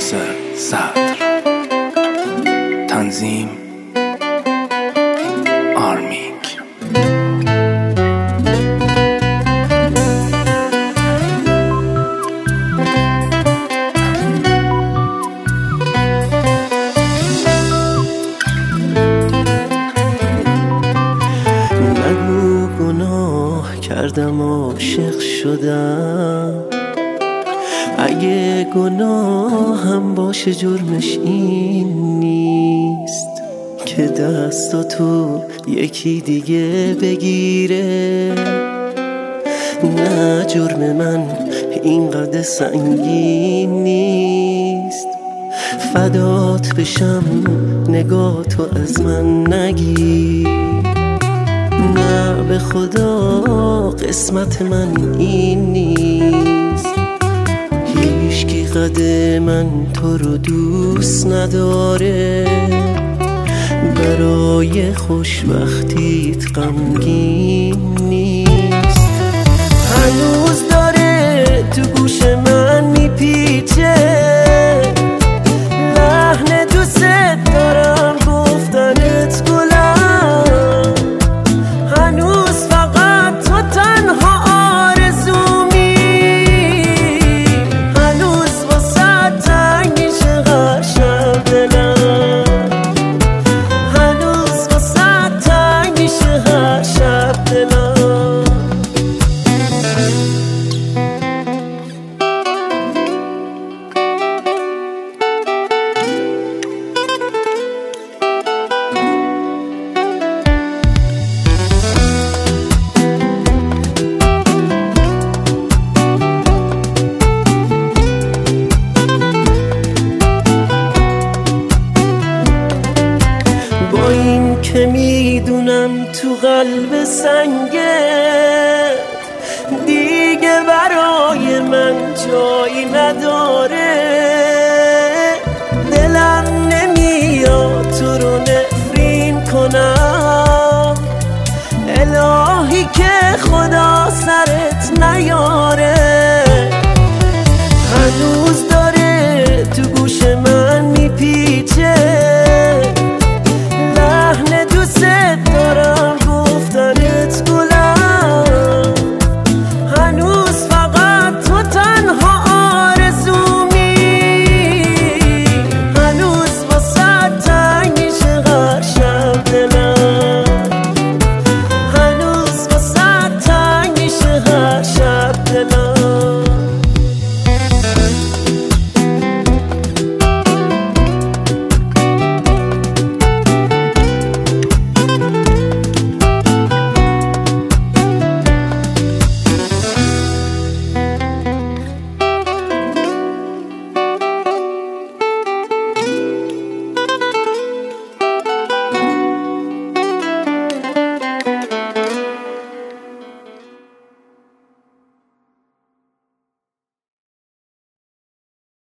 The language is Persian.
ناصر صدر. تنظیم آرمینگ. نگو گناه کردم عاشق شدم، اگه گناه هم باشه جرمش این نیست که دستاتو یکی دیگه بگیره. نه جرم من اینقدر سنگین نیست، فدات بشم نگاهتو از من نگیر. نه به خدا قسمت من این نیست، هیچکی قد من تو رو دوست نداره. برای خوشبختیت غمگین نیست. هنوز داره تو گوش من میپیچه لحن دوست دارم گفتنت گلم. هنوز فقط تو تنها آرزومی، هنوز واسه تنگ میشه هر شب دلم. هنوز واسه تنگ میشه هر شب دلم. با این که میدونم تو قلب سنگه